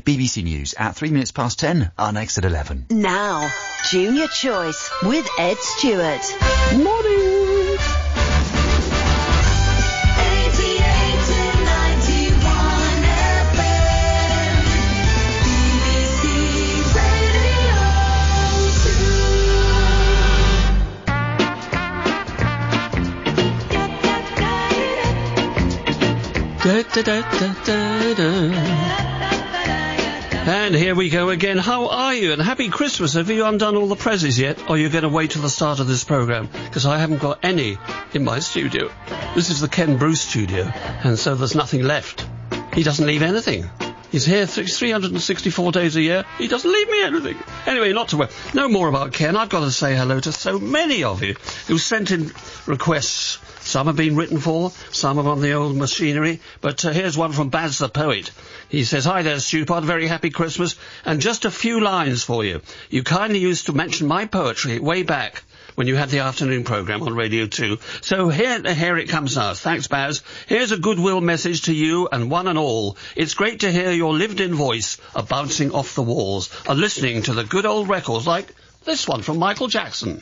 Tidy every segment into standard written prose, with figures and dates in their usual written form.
BBC News at 3 minutes past 10, our next at 11. Now, Junior Choice with Ed Stewart. Morning. And here we go again. How are you? And happy Christmas. Have you undone all the presents yet? Or are you going to wait till the start of this programme? Because I haven't got any in my studio. This is the Ken Bruce studio, and so there's nothing left. He doesn't leave anything. He's here 364 days a year. He doesn't leave me anything. Anyway, not to worry. No more about Ken. I've got to say hello to so many of you who sent in requests. Some have been written for, some are on the old machinery, but here's one from Baz the Poet. He says, "Hi there, Stu Pod, very happy Christmas, and just a few lines for you. You kindly used to mention my poetry way back when you had the afternoon programme on Radio 2. So here it comes now. Thanks, Baz. Here's a goodwill message to you and one and all. It's great to hear your lived-in voice bouncing off the walls, listening to the good old records like this one from Michael Jackson."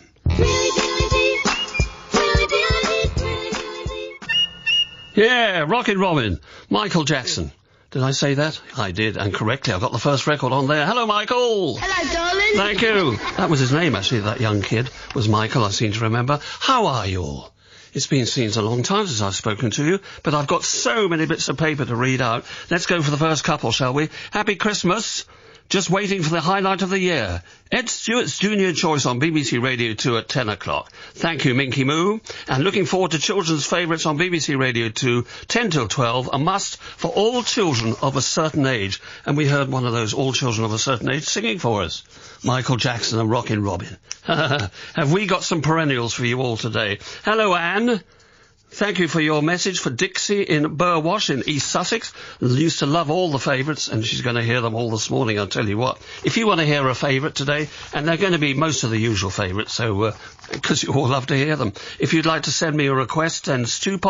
Yeah, Rockin' Robin, Michael Jackson. Did I say that? I did, and correctly. I got the first record on there. Hello, Michael. Hello, darling. Thank you. That was his name, actually, that young kid was Michael, I seem to remember. How are you all? It's been since a long time since I've spoken to you, but I've got so many bits of paper to read out. Let's go for the first couple, shall we? Happy Christmas. Just waiting for the highlight of the year. Ed Stewart's Junior Choice on BBC Radio 2 at 10 o'clock. Thank you, Minky Moo. And looking forward to children's favourites on BBC Radio 2, 10 till 12, a must for all children of a certain age. And we heard one of those all children of a certain age singing for us. Michael Jackson and Rockin' Robin. Have we got some perennials for you all today? Hello, Anne. Thank you for your message for Dixie in Burwash in East Sussex. Used to love all the favourites, and she's going to hear them all this morning, I'll tell you what. If you want to hear a favourite today, and they're going to be most of the usual favourites, so because you all love to hear them. If you'd like to send me a request, then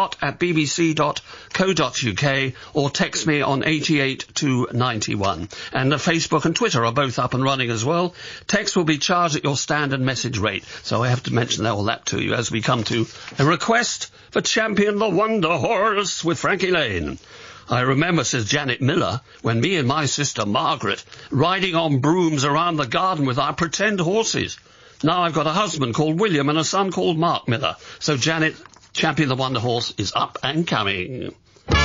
stewpot@bbc.co.uk or text me on 88291. And the Facebook and Twitter are both up and running as well. Text will be charged at your standard message rate, so I have to mention all that to you as we come to a request for Champion the Wonder Horse with Frankie Lane. I remember, says Janet Miller, when me and my sister Margaret riding on brooms around the garden with our pretend horses. Now I've got a husband called William and a son called Mark Miller. So Janet, Champion the Wonder Horse is up and coming.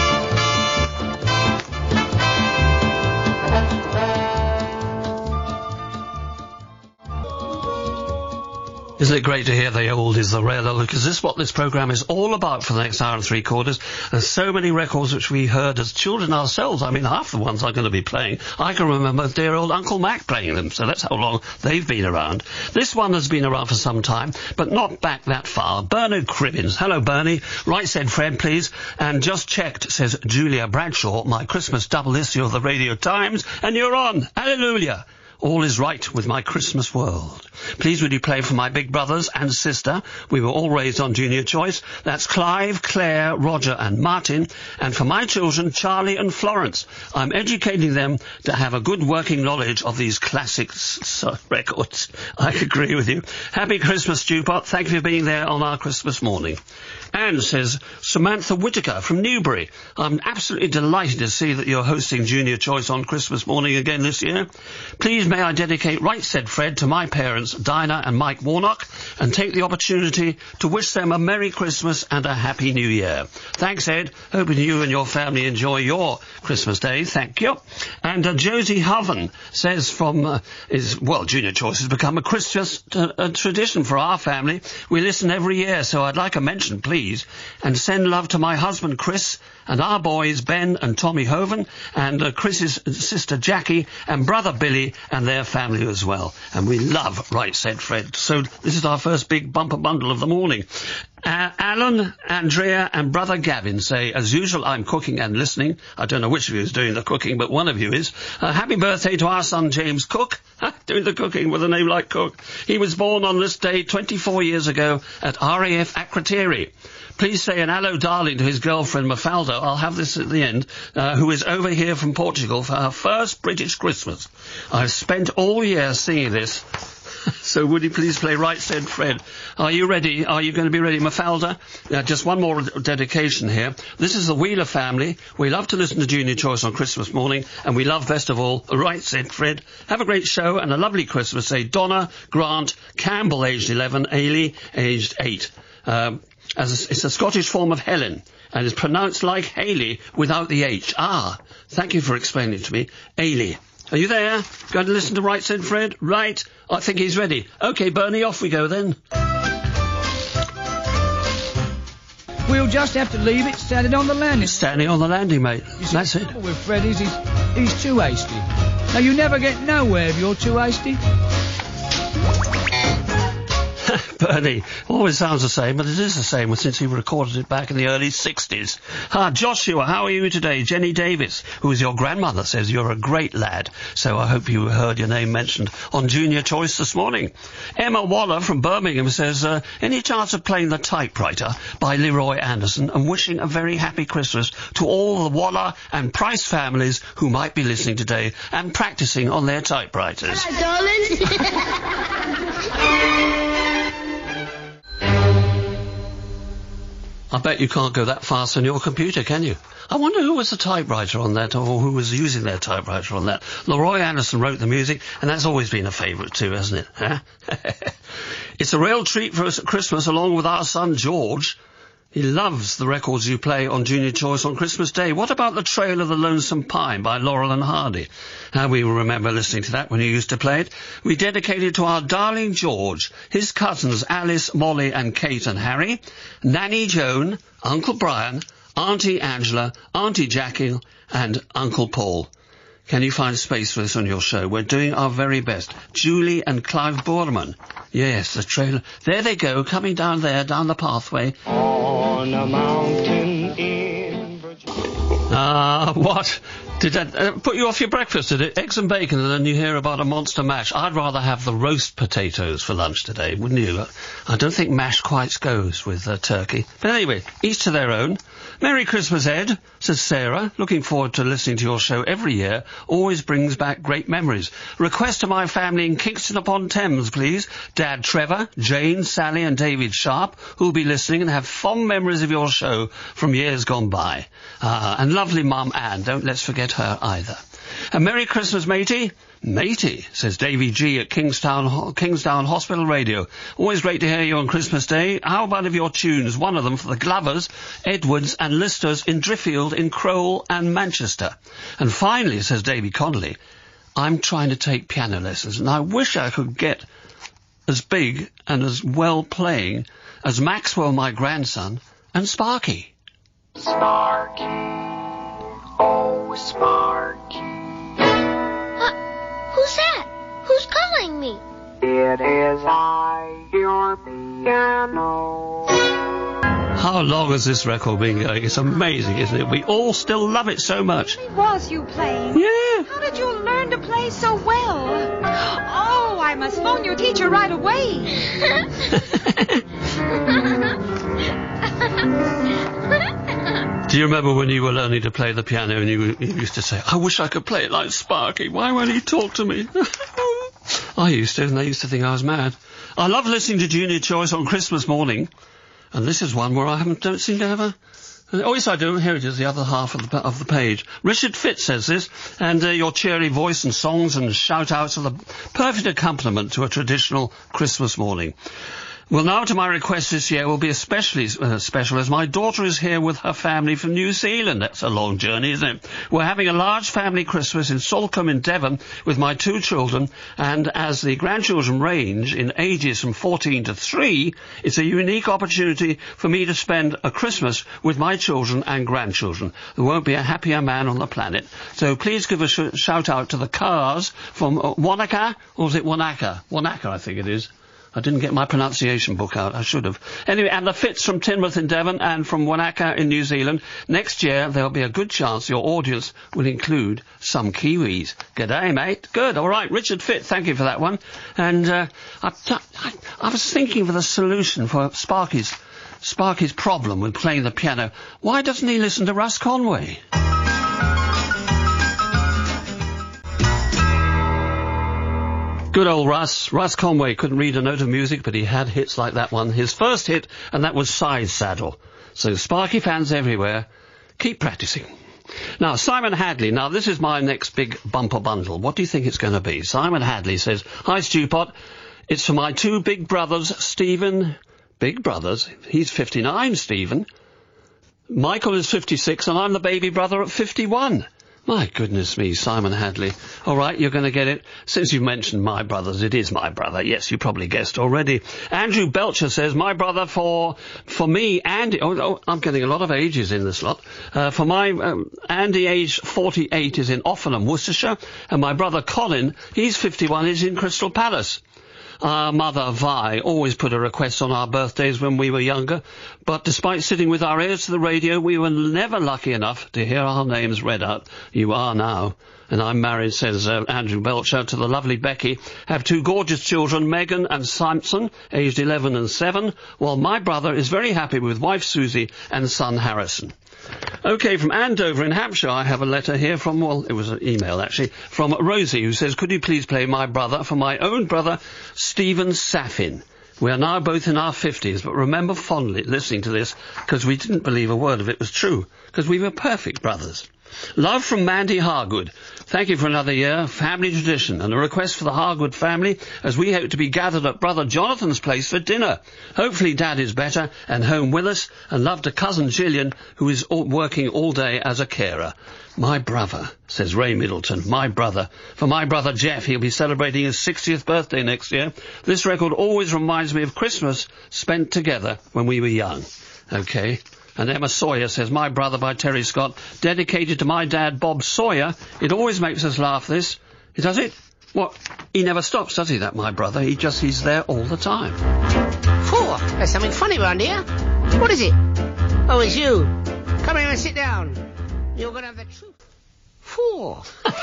Isn't it great to hear the old is the rare, because this is what this programme is all about for the next hour and three quarters. There's so many records which we heard as children ourselves. I mean, half the ones I'm going to be playing, I can remember dear old Uncle Mac playing them, so that's how long they've been around. This one has been around for some time, but not back that far. Bernard Cribbins. Hello, Bernie. Right, said Fred, please. And just checked, says Julia Bradshaw, my Christmas double issue of the Radio Times, and you're on. Hallelujah. All is right with my Christmas world. Please would you play for my big brothers and sister? We were all raised on Junior Choice. That's Clive, Claire, Roger and Martin. And for my children, Charlie and Florence. I'm educating them to have a good working knowledge of these classic records. I agree with you. Happy Christmas, Stewpot. Thank you for being there on our Christmas morning. Anne says, Samantha Whittaker from Newbury. I'm absolutely delighted to see that you're hosting Junior Choice on Christmas morning again this year. Please may I dedicate Right Said Fred to my parents, Dinah and Mike Warnock, and take the opportunity to wish them a Merry Christmas and a Happy New Year. Thanks, Ed. Hoping you and your family enjoy your Christmas day. Thank you. And Josie Hoven says Junior Choice has become a Christmas tradition for our family. We listen every year, so I'd like a mention, please, and send love to my husband, Chris, and our boys, Ben and Tommy Hoven, and Chris's sister Jackie, and brother Billy, and their family as well. And we love Right Said Fred. So this is our first big bumper bundle of the morning. Alan, Andrea and brother Gavin say, as usual, I'm cooking and listening. I don't know which of you is doing the cooking, but one of you is. Happy birthday to our son James Cook, doing the cooking with a name like Cook. He was born on this day 24 years ago at RAF Akrotiri. Please say an hello, darling, to his girlfriend, Mafalda. I'll have this at the end, who is over here from Portugal for her first British Christmas. I've spent all year singing this. So would you please play Right Said Fred? Are you ready? Are you going to be ready, Mafalda? Just one more dedication here. This is the Wheeler family. We love to listen to Junior Choice on Christmas morning, and we love, best of all, Right Said Fred. Have a great show and a lovely Christmas. Say Donna, Grant, Campbell, aged 11, Ailey, aged 8. It's a Scottish form of Helen, and is pronounced like Haley without the H. Ah, thank you for explaining it to me. Ailey. Are you there? Going to listen to Right Said Fred? Right. I think he's ready. OK, Bernie, off we go then. We'll just have to leave it standing on the landing. Standing on the landing, mate. That's it. The trouble with Fred is he's too hasty. Now, you never get nowhere if you're too hasty. Bernie, always sounds the same, but it is the same since he recorded it back in the early 60s. Joshua, how are you today? Jenny Davis, who is your grandmother, says you're a great lad, so I hope you heard your name mentioned on Junior Choice this morning. Emma Waller from Birmingham says, any chance of playing The Typewriter by Leroy Anderson, and wishing a very happy Christmas to all the Waller and Price families who might be listening today and practising on their typewriters. Hello, darling. I bet you can't go that fast on your computer, can you? I wonder who was the typewriter on that, or who was using their typewriter on that. Leroy Anderson wrote the music, and that's always been a favourite too, hasn't it? Huh? It's a real treat for us at Christmas, along with our son George. He loves the records you play on Junior Choice on Christmas Day. What about The Trail of the Lonesome Pine by Laurel and Hardy? We remember listening to that when you used to play it. We dedicate it to our darling George, his cousins Alice, Molly and Kate and Harry, Nanny Joan, Uncle Brian, Auntie Angela, Auntie Jackie and Uncle Paul. Can you find space for this on your show? We're doing our very best. Julie and Clive Boorman. Yes, the trailer. There they go, coming down there, down the pathway. On a mountain in Virginia. What? Did that put you off your breakfast, did it? Eggs and bacon, and then you hear about a monster mash. I'd rather have the roast potatoes for lunch today, wouldn't you? I don't think mash quite goes with turkey. But anyway, each to their own. Merry Christmas, Ed, says Sarah. Looking forward to listening to your show every year. Always brings back great memories. Request to my family in Kingston upon Thames, please. Dad Trevor, Jane, Sally and David Sharp, who'll be listening and have fond memories of your show from years gone by. And lovely Mum Anne, don't let's forget her either. And Merry Christmas, matey. Matey, says Davy G at Kingsdown Hospital Radio. Always great to hear you on Christmas Day. How about of your tunes, one of them for the Glovers, Edwards and Listers in Driffield, in Crowell and Manchester. And finally, says Davy Connolly, I'm trying to take piano lessons and I wish I could get as big and as well playing as Maxwell, my grandson, and Sparky. Sparky, oh Sparky. Who's that? Who's calling me? It is I, your piano. How long has this record been going? It's amazing, isn't it? We all still love it so much. It was you playing? Yeah. How did you learn to play so well? Oh, I must phone your teacher right away. Do you remember when you were learning to play the piano and you used to say, I wish I could play it like Sparky. Why won't he talk to me? I used to, and they used to think I was mad. I love listening to Junior Choice on Christmas morning. And this is one where I don't seem to have a... Oh, yes, I do. Here it is, the other half of the page. Richard Fitz says this, and your cheery voice and songs and shout-outs are the perfect accompaniment to a traditional Christmas morning. Well, now to my request this year will be especially special, as my daughter is here with her family from New Zealand. That's a long journey, isn't it? We're having a large family Christmas in Salcombe in Devon with my 2 children, and as the grandchildren range in ages from 14 to 3, it's a unique opportunity for me to spend a Christmas with my children and grandchildren. There won't be a happier man on the planet. So please give a shout out to the Cars from Wanaka, or is it Wanaka? Wanaka, I think it is. I didn't get my pronunciation book out. I should have. Anyway, and the Fitz from Teignmouth in Devon and from Wanaka in New Zealand. Next year, there'll be a good chance your audience will include some Kiwis. G'day, mate. Good. All right. Richard Fitz, thank you for that one. And I was thinking of the solution for Sparky's Sparky's problem with playing the piano. Why doesn't he listen to Russ Conway? Good old Russ. Russ Conway couldn't read a note of music, but he had hits like that one. His first hit, and that was Side Saddle. So Sparky fans everywhere, keep practicing. Now, Simon Hadley. Now, this is my next big bumper bundle. What do you think it's going to be? Simon Hadley says, "Hi, Stewpot. It's for my two big brothers, Stephen." Big brothers? He's 59, Stephen. Michael is 56, and I'm the baby brother at 51. My goodness me, Simon Hadley. All right, you're going to get it. Since you mentioned my brothers, it is my brother. Yes, you probably guessed already. Andrew Belcher says, "My brother for me, Andy..." Oh, I'm getting a lot of ages in this lot. For my Andy, age 48, is in Offanem, Worcestershire. And my brother Colin, he's 51, is in Crystal Palace. Our mother, Vi, always put a request on our birthdays when we were younger, but despite sitting with our ears to the radio, we were never lucky enough to hear our names read out. You are now. And I'm married, says Andrew Belcher, to the lovely Becky. Have two gorgeous children, Megan and Samson, aged 11 and 7, while my brother is very happy with wife Susie and son Harrison. OK, from Andover in Hampshire, I have a letter here from, well, it was an email, actually, from Rosie, who says, "Could you please play My Brother for my own brother, Stephen Saffin? We are now both in our 50s, but remember fondly listening to this, because we didn't believe a word of it was true, because we were perfect brothers. Love from Mandy Hargood. Thank you for another year, family tradition, and a request for the Hargood family as we hope to be gathered at Brother Jonathan's place for dinner. Hopefully Dad is better and home with us, and love to cousin Gillian, who is working all day as a carer. My brother," says Ray Middleton, "my brother. For my brother Jeff, he'll be celebrating his 60th birthday next year. This record always reminds me of Christmas spent together when we were young." OK. And Emma Sawyer says, "My Brother" by Terry Scott, dedicated to my dad, Bob Sawyer. It always makes us laugh, this. Does it? What? He never stops, does he, that My Brother? He's there all the time. Four. There's something funny around here. What is it? Oh, it's you. Come here and sit down. You're going to have the truth. Four.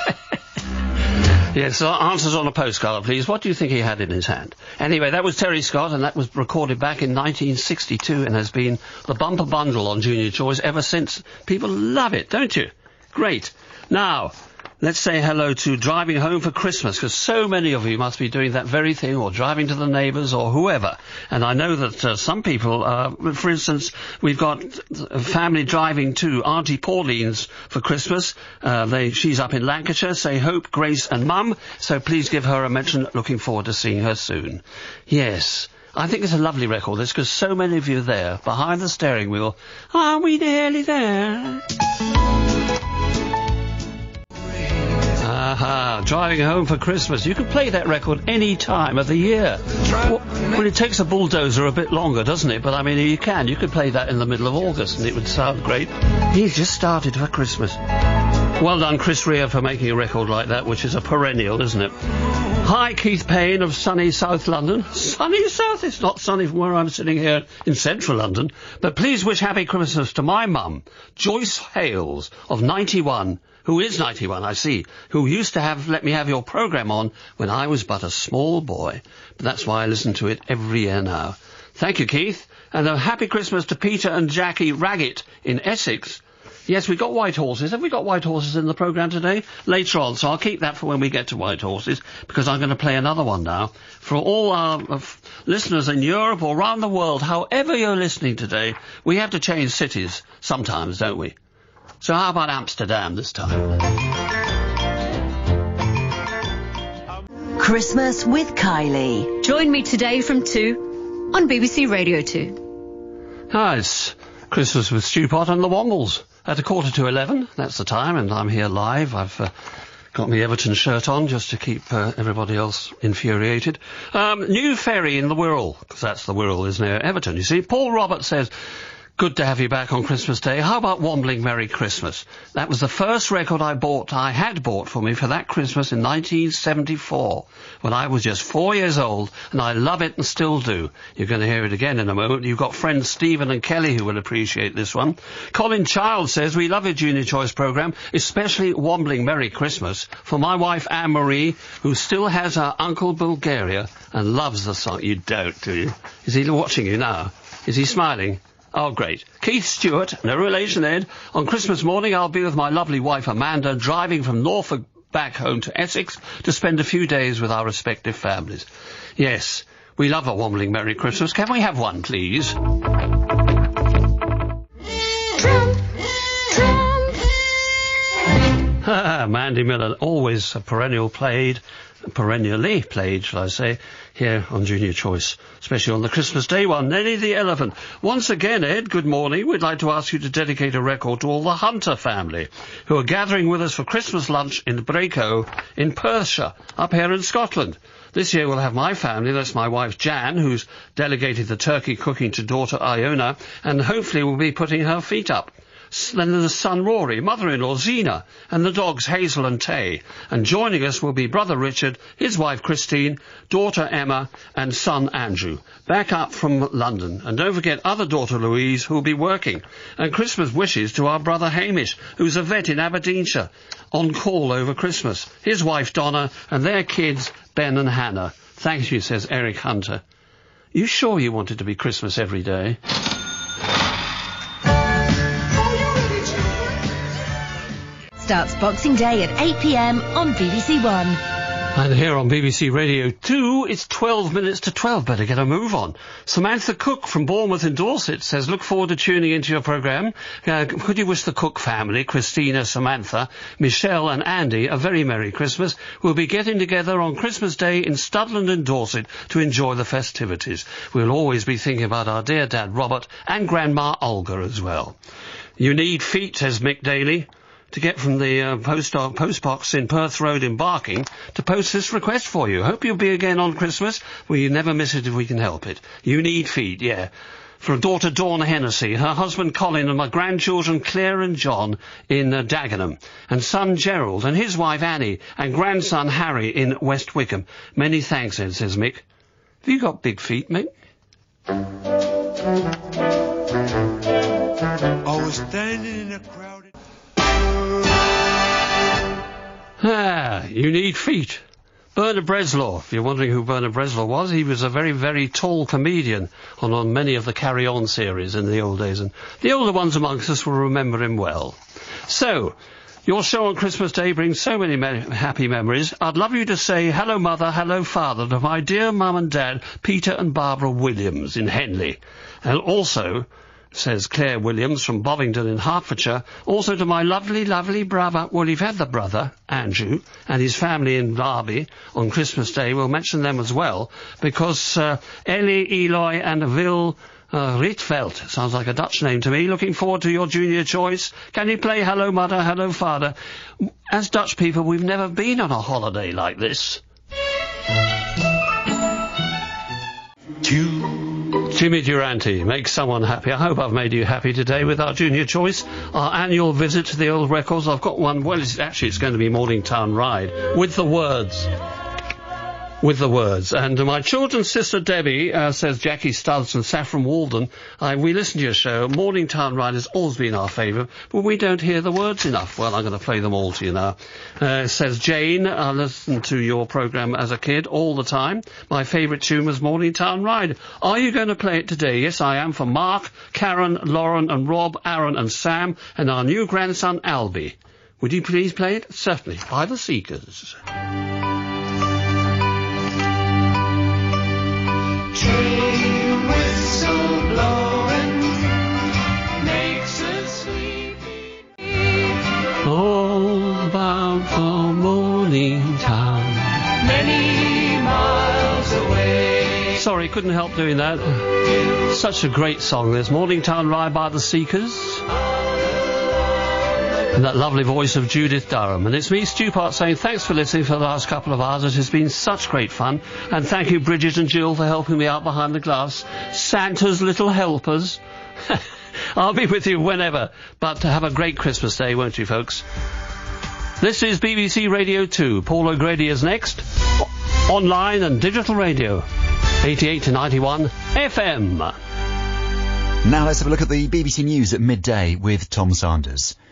Yes, answers on a postcard, please. What do you think he had in his hand? Anyway, that was Terry Scott, and that was recorded back in 1962 and has been the bumper bundle on Junior Choice ever since. People love it, don't you? Great. Now, let's say hello to Driving Home for Christmas, because so many of you must be doing that very thing, or driving to the neighbours, or whoever. And I know that some people, for instance, we've got a family driving to Auntie Pauline's for Christmas. She's up in Lancashire. Say Hope, Grace and Mum. So please give her a mention. Looking forward to seeing her soon. Yes. I think it's a lovely record, this, because so many of you there, behind the steering wheel. Are we nearly there? Aha, Driving Home for Christmas. You can play that record any time of the year. Well, it takes a bulldozer a bit longer, doesn't it? But, I mean, you could play that in the middle of August and it would sound great. He's just started for Christmas. Well done, Chris Rea, for making a record like that, which is a perennial, isn't it? Hi, Keith Payne of sunny South London. Sunny South? It's not sunny from where I'm sitting here in central London. But please wish Happy Christmas to my mum, Joyce Hales, of 91, who is 91, I see, who used to let me have your programme on when I was but a small boy. But that's why I listen to it every year now. Thank you, Keith. And a happy Christmas to Peter and Jackie Raggett in Essex. Yes, we've got white horses. Have we got white horses in the programme today? Later on, so I'll keep that for when we get to white horses, because I'm going to play another one now. For all our listeners in Europe or around the world, however you're listening today, we have to change cities sometimes, don't we? So how about Amsterdam this time? Christmas with Kylie. Join me today from 2 on BBC Radio 2. Hi, it's Christmas with Stewpot and the Wombles. At 11:15, that's the time, and I'm here live. I've got my Everton shirt on just to keep everybody else infuriated. New ferry in the Wirral, because that's the Wirral, isn't it? Everton, you see. Paul Roberts says, "Good to have you back on Christmas Day. How about Wombling Merry Christmas?" That was the first record I had bought for me for that Christmas in 1974, when I was just 4 years old, and I love it and still do. You're going to hear it again in a moment. You've got friends Stephen and Kelly who will appreciate this one. Colin Child says, "We love your Junior Choice programme, especially Wombling Merry Christmas, for my wife Anne-Marie, who still has her Uncle Bulgaria and loves the song." You don't, do you? Is he watching you now? Is he smiling? Oh, great. Keith Stewart, no relation, Ed. On Christmas morning, I'll be with my lovely wife, Amanda, driving from Norfolk back home to Essex to spend a few days with our respective families. Yes, we love a Wombling Merry Christmas. Can we have one, please? Mandy Miller, always perennially played, shall I say, here on Junior Choice, especially on the Christmas Day one. Nelly the Elephant. Once again, Ed, good morning. We'd like to ask you to dedicate a record to all the Hunter family who are gathering with us for Christmas lunch in Braco in Perthshire, up here in Scotland. This year we'll have my family, that's my wife Jan, who's delegated the turkey cooking to daughter Iona, and hopefully will be putting her feet up. Then there's son Rory, mother-in-law Zena, and the dogs Hazel and Tay. And joining us will be brother Richard, his wife Christine, daughter Emma, and son Andrew, back up from London. And don't forget other daughter Louise, who'll be working. And Christmas wishes to our brother Hamish, who's a vet in Aberdeenshire, on call over Christmas. His wife Donna, and their kids Ben and Hannah. Thank you, says Eric Hunter. You sure you want it to be Christmas every day? Starts Boxing Day at 8 p.m. on BBC One. And here on BBC Radio 2, it's 12 minutes to 12. Better get a move on. Samantha Cook from Bournemouth in Dorset says, look forward to tuning into your programme. Could you wish the Cook family, Christina, Samantha, Michelle and Andy, a very Merry Christmas? We'll be getting together on Christmas Day in Studland in Dorset to enjoy the festivities. We'll always be thinking about our dear dad Robert and Grandma Olga as well. You need feet, says Mick Daly, to get from the post box in Perth Road in Barking to post this request for you. Hope you'll be again on Christmas. We never miss it if we can help it. You need feet, yeah. For daughter Dawn Hennessy, her husband Colin and my grandchildren Claire and John in Dagenham, and son Gerald and his wife Annie and grandson Harry in West Wickham. Many thanks, Ed, says Mick. Have you got big feet, Mick? I was standing in a crowded... You need feet. Bernard Bresslaw, if you're wondering who Bernard Bresslaw was, he was a very, very tall comedian on many of the Carry On series in the old days, and the older ones amongst us will remember him well. So, your show on Christmas Day brings so many happy memories. I'd love you to say hello mother, hello father to my dear mum and dad, Peter and Barbara Williams in Henley. And also, says Claire Williams from Bovingdon in Hertfordshire, also to my lovely, lovely brother, well, you've had the brother, Andrew, and his family in Derby on Christmas Day. We'll mention them as well, because Ellie, Eloy and Vil Rietveld, sounds like a Dutch name to me. Looking forward to your Junior Choice. Can you play Hello Mother, Hello Father? As Dutch people, we've never been on a holiday like this. Jimmy Durante makes someone happy. I hope I've made you happy today with our Junior Choice, our annual visit to the old records. I've got one, well, it's going to be Morningtown Ride, with the words. And my children's sister Debbie, says Jackie Studs and Saffron Walden, we listen to your show. Morningtown Ride has always been our favourite, but we don't hear the words enough. Well, I'm going to play them all to you now. Says Jane, I listened to your programme as a kid all the time. My favourite tune was Morningtown Ride. Are you going to play it today? Yes, I am, for Mark, Karen, Lauren and Rob, Aaron and Sam, and our new grandson Albie. Would you please play it? Certainly, by the Seekers. Train whistle blowing makes us sleepy. All bound for Morningtown, Many miles away. Sorry, couldn't help doing that. Such a great song, this Morningtown Ride by the Seekers. And that lovely voice of Judith Durham. And it's me, Stu Part, saying thanks for listening for the last couple of hours. It has been such great fun. And thank you, Bridget and Jill, for helping me out behind the glass. Santa's little helpers. I'll be with you whenever. But have a great Christmas Day, won't you, folks? This is BBC Radio 2. Paul O'Grady is next. Online and digital radio. 88 to 91 FM. Now let's have a look at the BBC News at midday with Tom Sanders.